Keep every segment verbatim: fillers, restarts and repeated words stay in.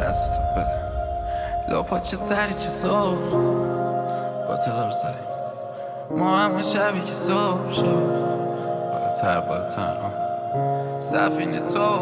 دست بده لاپا چه سری چه صبح باطلا رو زدیم ما همه شبی که صبح شد بالاتر بالاتر سفینه تو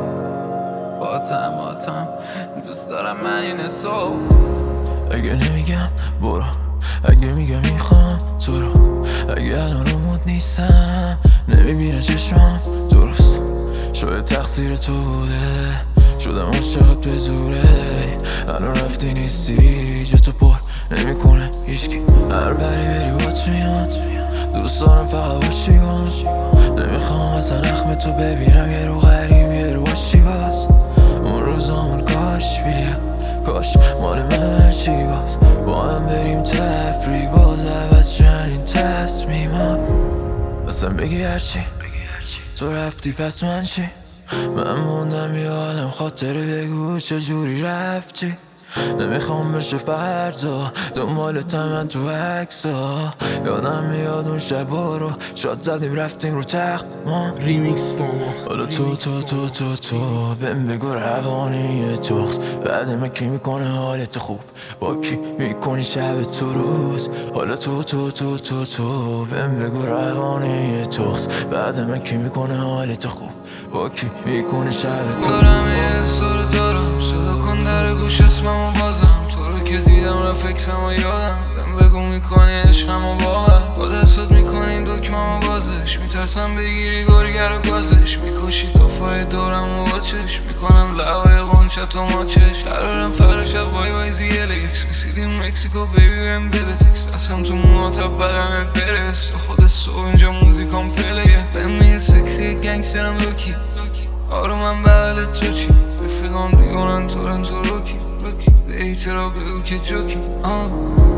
باتم باتم دوست دارم من این صبح. اگه نمیگم برو، اگه میگم میخوام تو رو، اگه الان رو مود نیستم نمیبینه چشمم درست، شاید تقصیر تو بوده شدم عاشقت به زوره، الان رفتی نیستی جا تو پر نمیکنه هیچکی، هر بری بری بات میاد دوست دارم فقط باشی بام، نمیخوام اصلا اخم تو ببینم یه رو غریب یه رو باشی باز، اون روزامون کاش بیا کاش مال من چی باز، با هم بریم تفریح باز عوض چن این تصمیمم، اصلا بگی هرچی تو رفتی پس من چی، من موندم یه عالم خاطره بگو چجوری رفتی، نمیخوام بشه فردا دنبالتم من تو عکسا، یادم میاد اون شبا رو شاد زدیم رفتیم رو تخت ما ریمیکس فاما. حالا تو تو تو تو تو بهم بگو روانی توست، بعد من کی میکنه حالت خوب با کی میکنی شب تو روز، حالا تو تو تو تو تو بهم بگو روانی توست، بعد من کی میکنه حالت خوب با کی میکنه شب تو روز. دارم یه سر دارم صدا کن در گوش اسمم و بازم تو رو که دیدم رفکسم و یادم بهم بگو میکنی عشقم و باور با دستات میکنی دکمم و بازش میترسم بگیری گرگر و گازش میکشی دافای دورم و با چش میکنم لعوای قنچت و ماچش قرارم فردا شب وای وای زیلکس میسیدیم مکسیکو بیبی بهم بده تکس دستم تو مواتب بدنت برس تو خود صبح اینجا موزیکام پلیه بهم میگه سکسی گنگسترم لوکی آرو من بغل تو چی رفیقان بیگونن تورن تو روکی روکی به ایترا بگو که جوکی آه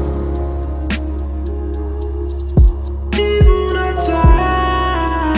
دیوونه تر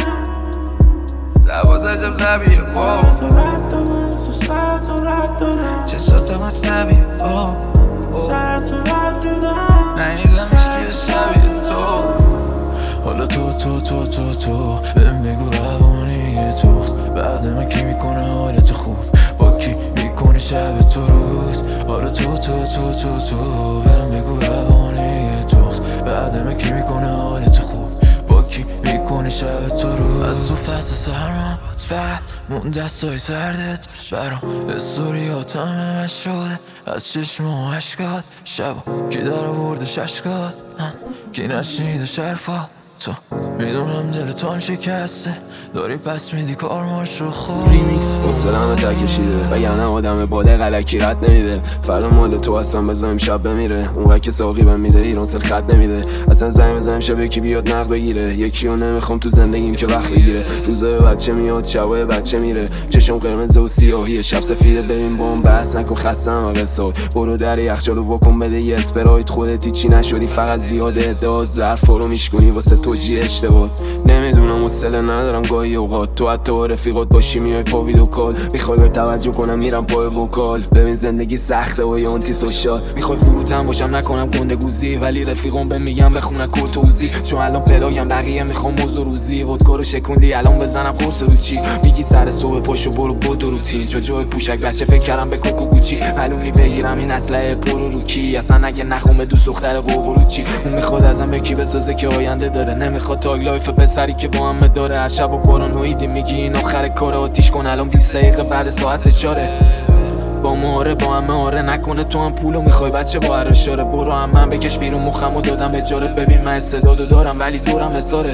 لبات عجب لبیه با تو رد دادم سر تو رد دادم چشاتم از نبیه با سر تو رد دادم نهیدم ایشکی شبیه تو حالا تو تو تو تو تو بهم بگو روانی توست، بعد من کی میکنه حالت خوب با کی میکنه شب تو روز، حالا تو تو تو تو تو بهم بگو روانی توست، بعد من کی میکنه حالت خوب با کی میکنه شب تو روز، از تو فصل سرما فقط مون دستای سردت برام استوریاتم همه شده از چشم و عشقات، شبا کی در آورده ششقات کی نشنیده شرفات، تو میدونم دل تو هم شکسته داری پس میدی کارماش رو خود ریمیکس فاما. حوصله‌مو تکشیده وگرنه آدم باله غلکی رد نمیده، فردا مال تو هستم بذاریم شب بمیره، اون وقت که ساقی بهم میده ایران سل خط نمیده، اصلا زنگ بزنم شب یکی بیاد نقد بگیره، یکی رو نمیخوام تو زندگیم که وقت بگیره، روزای بچه میاد شبای بچه میره، چشم قرمز و سیاهی شب سفیده، ببین با اون بحث نکن خستم و قصاد، برو در یخچالو واکن بده یه اسپرایت، خودت چی نشدی فقط زیاده ادعا، ظرفا رو میشکنی واسه توجیه اشتباه، نمیدونم حوصله ندارم گاهی اوقات تو حتی با رفیقات باشی میای پا ویدیو کال، میخوای به توجه کنم میرم پای وکال، ببین زندگی سخته و یا آنتی سوشال، میخوای فروتم باشم نکنم گندگوزی، ولی رفیقام به میگم بخونن کورتوزی، چون الان فدایم بقیه میخوام موز و روزی، ودکارو شکوندی الان بزنم قرص رو چی، میگی سر صبح پاشو برو بدو روتین، چون جای پوشک بچه فکر کردم به کوکو گوچی، معلومی بگیرم این اسلحه پرو رو کی، اصلا اگه نخوام دوست دختر قوقرو چی، اون میخواد ازم یکی بسازه که آینده داره، نمیخواد تاگ لایف پسری که با هم داره، هر شب و پارانویدی میگی این آخر کار، آتیش کن الان بیست دقیقه بعد ساعت چاره، با مهاره با همه آره نکنه تو هم پولو میخوای بچه با هر اشاره، برو هم من بکش بیرون مخمو دادم اجاره، ببین من استعدادو دارم ولی دورم حساره،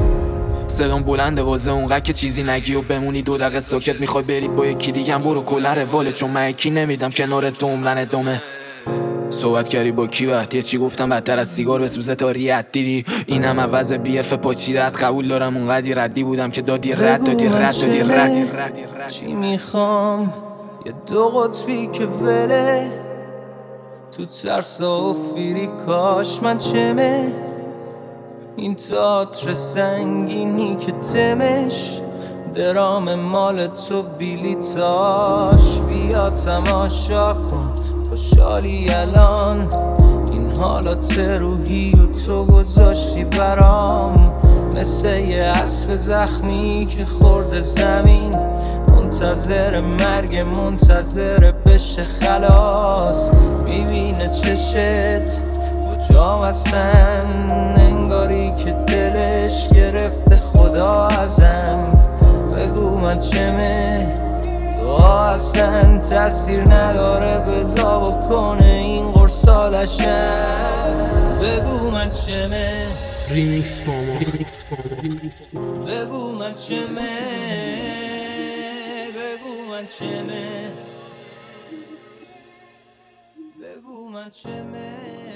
صدام بلنده واسه اونقدر که چیزی نگی و بمونی دو دقیقه ساکت، میخوای بری با یکی دیگم برو کلا رواله، چون من یکی نمیدم کنار تو عمرن دامه، صحبت کردی با کی وقتی چی گفتم بدتر از سیگار بسوزه تا ریت دیدی، اینم عوض بی اف پاچیدت، قبول دارم اونقدی ردی بودم که دادی رد دادی رد دادی رد چی میخوام یه دو قطبی که وله تو ترس و فیری، کاش من چمه این تئاتر سنگینی که تمش درام مال تو بیلیتاش، بیا تماشا کن خوشحالی الان این حالات روحی و تو گذاشتی برام، مثل یه اسب زخمی که خورده زمین، منتظر مرگ منتظر بشه بشه خلاص میبینه چشت کجا هستن انگاری که دلش گرفته خدا ازم بگو من چمه دعا اصلا تاثیر نداره بزا بکنه این قرصالشم بگو من چمه Remix Fomo. Remix Fomo. بگو من چمه بگو من چمه بگو من چمه